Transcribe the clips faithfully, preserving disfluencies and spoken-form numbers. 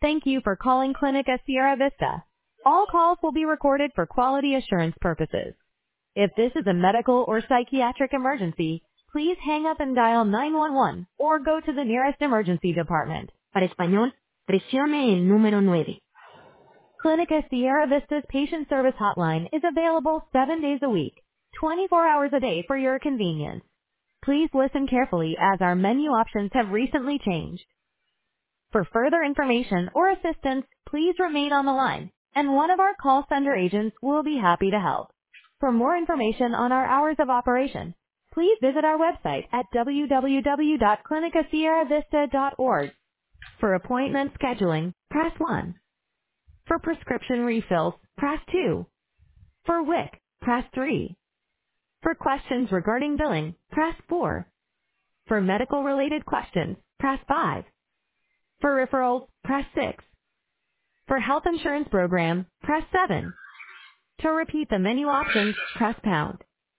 Thank you for calling Clinica Sierra Vista. All calls will be recorded for quality assurance purposes. If this is a medical or psychiatric emergency, please hang up and dial nine one one or go to the nearest emergency department. Para español, presione el número nueve. Clinica Sierra Vista's patient service hotline is available seven days a week, twenty-four hours a day for your convenience. Please listen carefully as our menu options have recently changed. For further information or assistance, please remain on the line, and one of our call center agents will be happy to help. For more information on our hours of operation, please visit our website at w w w dot clinica sierra vista dot org. For appointment scheduling, press one. For prescription refills, press two. For W I C, press three. For questions regarding billing, press four. For medical-related questions, press five. For referrals, press six. For health insurance program, press seven. To repeat the menu options, press pound.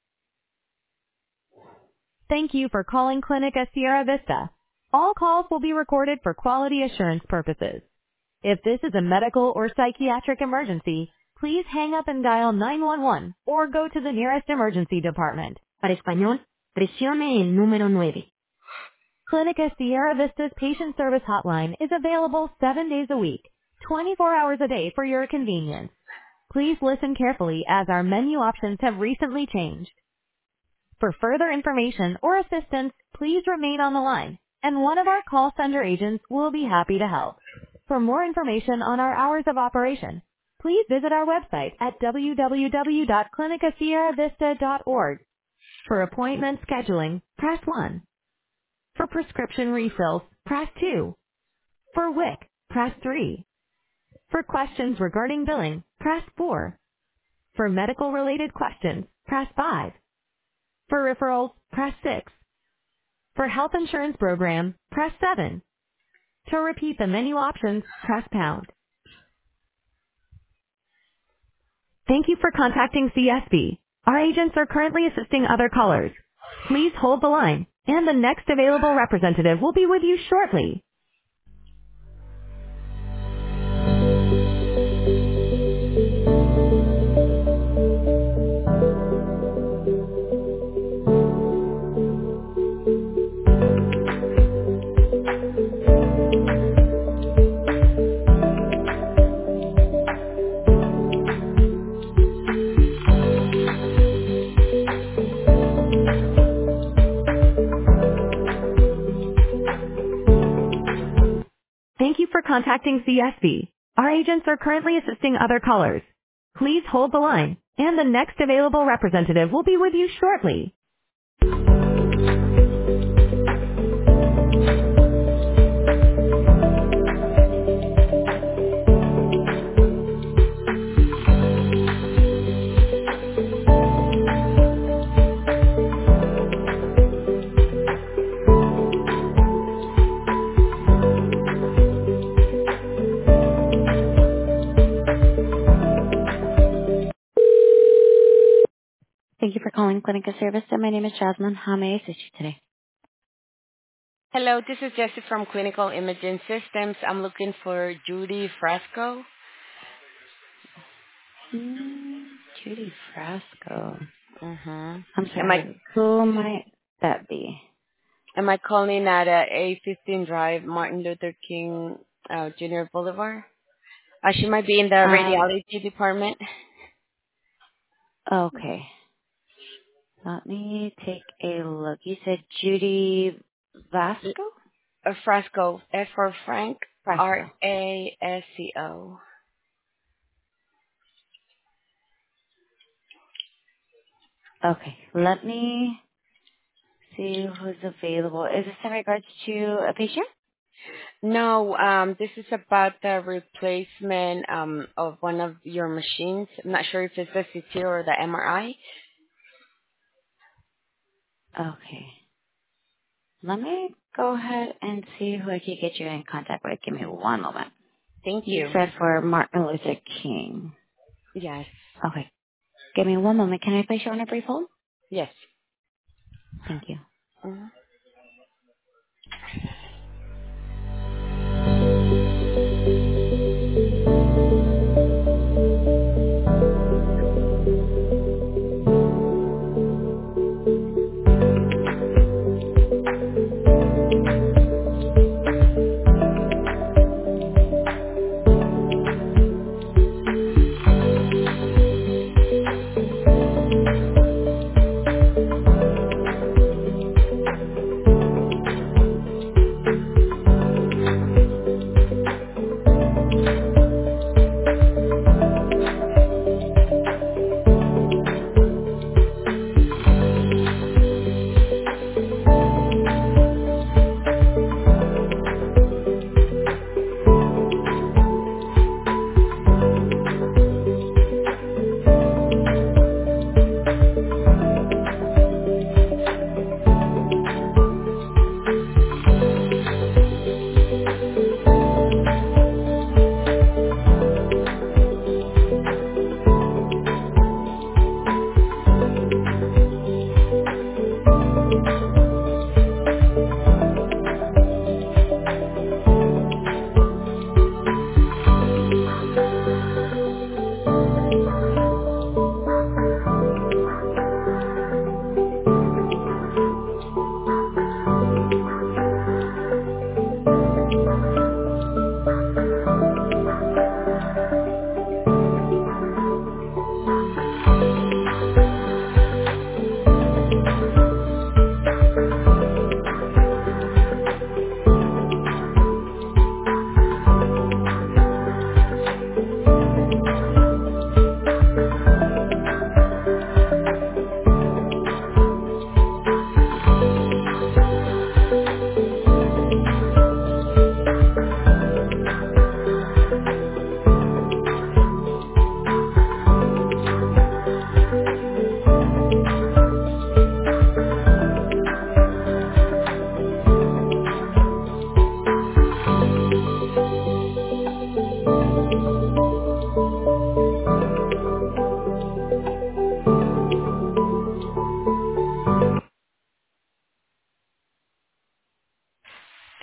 Thank you for calling Clinica Sierra Vista. All calls will be recorded for quality assurance purposes. If this is a medical or psychiatric emergency, please hang up and dial nine one one or go to the nearest emergency department. Para español, presione el número nueve. Clinica Sierra Vista's patient service hotline is available seven days a week, twenty-four hours a day for your convenience. Please listen carefully as our menu options have recently changed. For further information or assistance, please remain on the line, and one of our call center agents will be happy to help. For more information on our hours of operation, please visit our website at w w w dot clinica sierra vista dot org. For appointment scheduling, press one. For prescription refills, press two. For W I C, press three. For questions regarding billing, press four. For medical-related questions, press five. For referrals, press six. For health insurance program, press seven. To repeat the menu options, press pound. Thank you for contacting C S B. Our agents are currently assisting other callers. Please hold the line, and the next available representative will be with you shortly. Thank you for contacting C S B. Our agents are currently assisting other callers. Please hold the line, and the next available representative will be with you shortly. Thank you for calling Clinica Service. My name is Jasmine. How may I assist you today? Hello, this is Jessie from Clinical Imaging Systems. I'm looking for Judy Frasco. Hmm, Judy Frasco. Mm-hmm. I'm Am I sorry. Who might that be? am I calling at uh, A fifteen Drive, Martin Luther King uh, Junior Boulevard? Uh, she might be in the Um. radiology department. Okay. Let me take a look. You said Judy Vasco? Uh, Frasco, F for Frank, R Frasco. A S C O. Okay. Let me see who's available. Is this in regards to a patient? No, um, this is about the replacement um, of one of your machines. I'm not sure if it's the C T or the M R I. Okay. Let me go ahead and see who I can get you in contact with. Give me one moment. Thank You you. said for Martin Luther King. Yes. Okay. Give me one moment. Can I place you on a brief hold? Yes. Thank you. Mhm.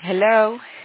Hello?